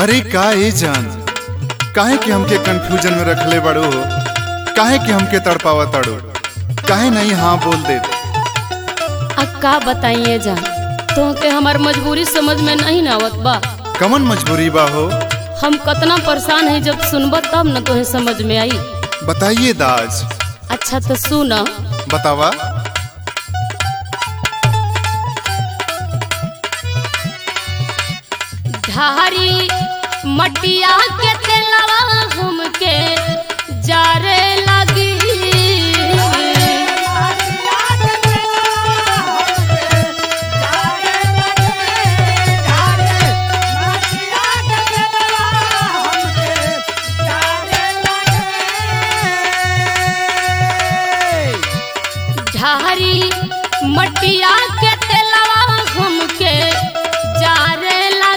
अरे का ए जान, काहे कि हमके कंफ्यूजन में रखले बड़ो हो, काहे कि हमके तड़पावा तड़ो, काहे नहीं हाँ बोल दे। अब का बताइए जान, तो के हमार मजबूरी समझ में नहीं आवत बा। कमन मजबूरी बा हो? हम कितना परेशान है, जब सुनब तब न तोहे समझ में आई। बताइए दाज। अच्छा तो सुना। बतावा। धारी मटिया के तेलवा हमके जारे लगी, धारी मटिया के तेलवा हमके जारे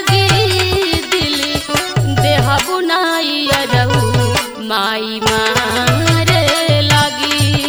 माई मारे लगी।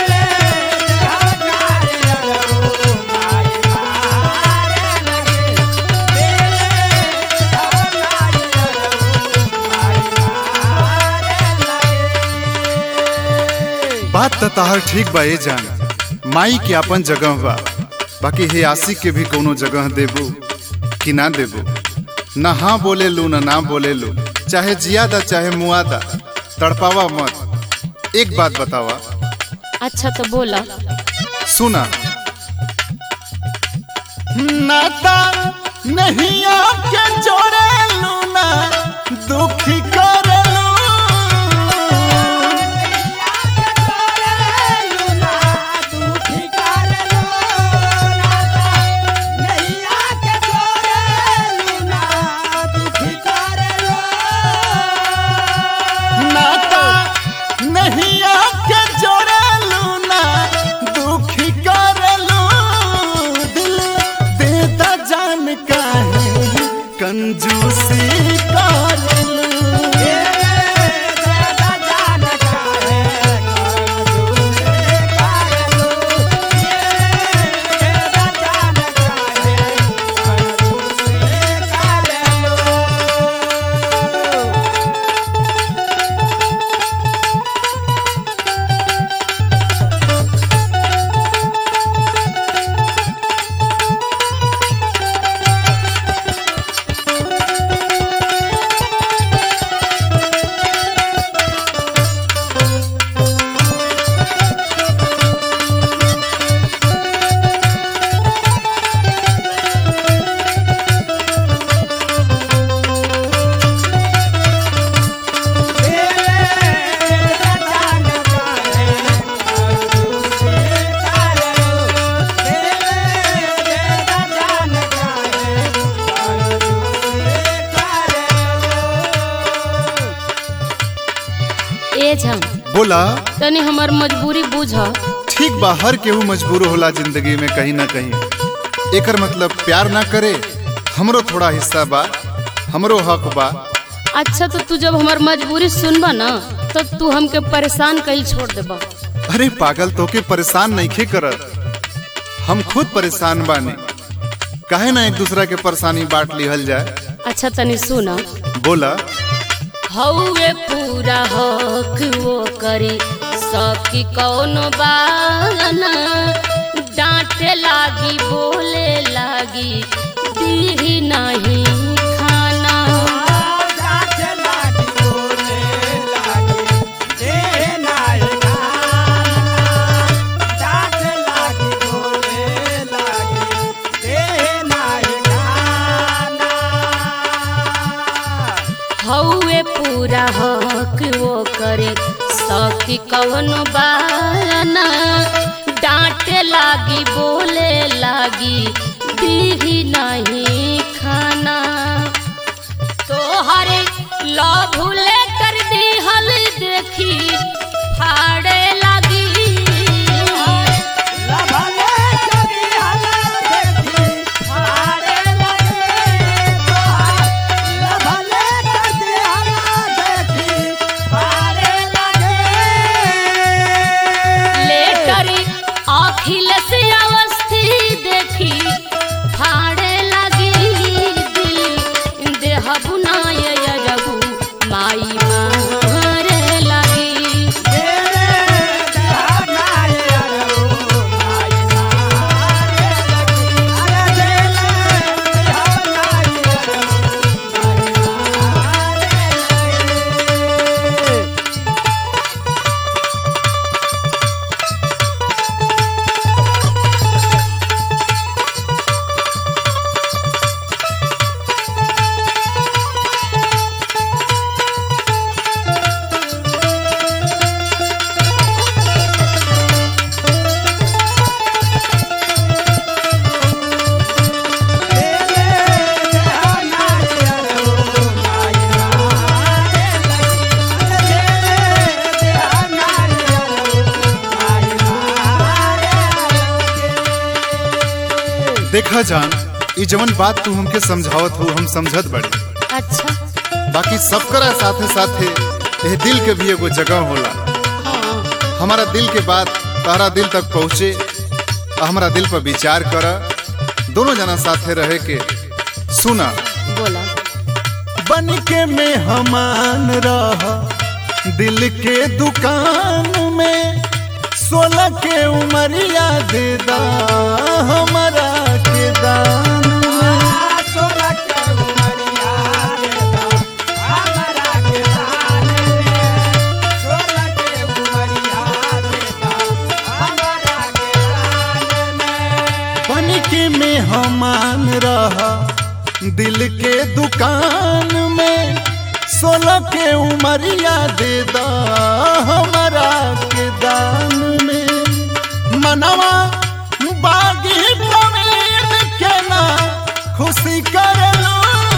बात तो ताहर ठीक बा ए जान, माई के अपन जगह बा, बाकी हे आशिक के भी कोनो जगह देबू कि ना देबू। ना हाँ बोले लू ना बोले लू, चाहे जियादा चाहे मुआदा, तड़पावा मत। एक बात बतावा। अच्छा तो बोला। सुना। नाता नहीं आके जोड़े लू ना दुखी करे लू, कंजूसी बोला। तनी हमार मजबूरी बुझा। ठीक बा, हर केहू मजबूर होला जिंदगी में कहीं ना कहीं। एकर मतलब प्यार ना करे, हमरो थोड़ा हिस्सा बा, हमरो हक बा। अच्छा तो तू जब हमार मजबूरी सुनबा ना तो तू हमके परेशान कहीं छोड़ देबा। अरे पागल, तो के परेशान नहीं खे करत, हम खुद परेशान बानी। काहे ना एक दूसरा के परेशानी बांट लिहल जाए। अच्छा तनी सुना। बोला। हौवे पूरा हक वो करी सकी कौनो बाना, डांटे लागी बोले लागी दीही नहीं खाना, डांटे लागी बोले लागी दीही नहीं खाना, डांटे लागी बोले लागी दीही नहीं खाना। हौवे पूरा हक वो करे सकी कौनो बाना, डांटे लागी बोले लागी दीही नहीं खाना। तोहरे लव लेटर दिहल देखी फाड़े लागी, देखी फाड़े लगी दिल, देह बुनाए देखा जान, ये जवन बात तू हमके समझावत हो हम समझत बड़ी। अच्छा। बाकी सबकरा साथे साथे यह दिल के भी एगो जगह होला। हाँ। हमारा दिल के बात तारा दिल तक पहुँचे, हमारा दिल पर विचार करा, दोनों जना साथे रहे के। सुना बोला। बन के मेहमान रहा दिल के दुकान में, 16 के उमरिया दे दा हमारा के दान में। 16 के उमरिया दे दा हमारा के दान में। 16 के उमरिया दे दा हमारा के दान में। बन के मेहमान रहा दिल के दुकान में, 16 के उमरिया दे दा हमारा के दान में। मनवा बागी प्रवीण के ना खुशी कर लो,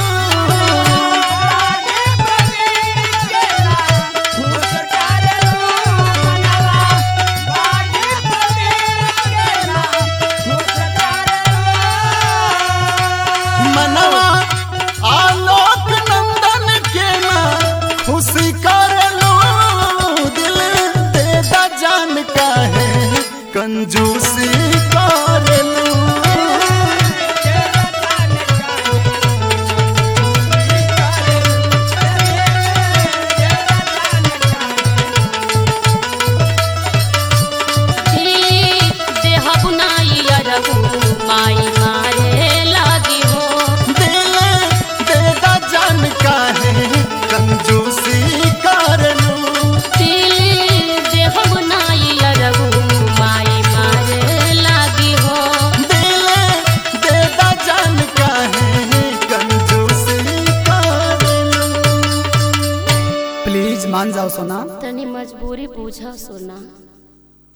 मनवा आलोक नंदन के ना खुशी कर लो। दिल दे दा जान का है कंजूसी कर लो। माई मारे लागी हो, दिल दे दा जान का है कंजूसी कर लो। दिल देहब नाई अरगू माई मारे लागी हो। दिल दे दा जान का है कंजूसी कर लो। प्लीज मान जाओ सोना। तनी मजबूरी पूछा सोना।